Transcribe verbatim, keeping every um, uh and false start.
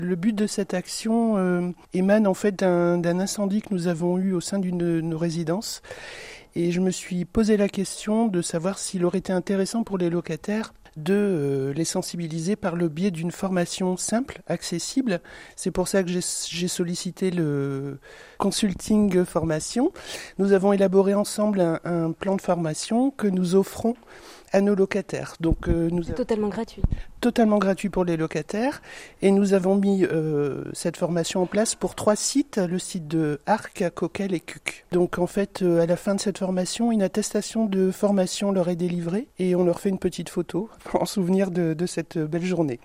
Le but de cette action euh, émane en fait d'un, d'un incendie que nous avons eu au sein d'une de nos résidences. Et je me suis posé la question de savoir s'il aurait été intéressant pour les locataires de euh, les sensibiliser par le biais d'une formation simple, accessible. C'est pour ça que j'ai, j'ai sollicité le consulting formation. Nous avons élaboré ensemble un, un plan de formation que nous offrons à nos locataires. Donc, euh, nous C'est totalement gratuit. Totalement gratuit pour les locataires. Et nous avons mis euh, cette formation en place pour trois sites, le site de Arques, Coquelles et Cuques. Donc en fait, euh, à la fin de cette formation, une attestation de formation leur est délivrée et on leur fait une petite photo en souvenir de, de cette belle journée.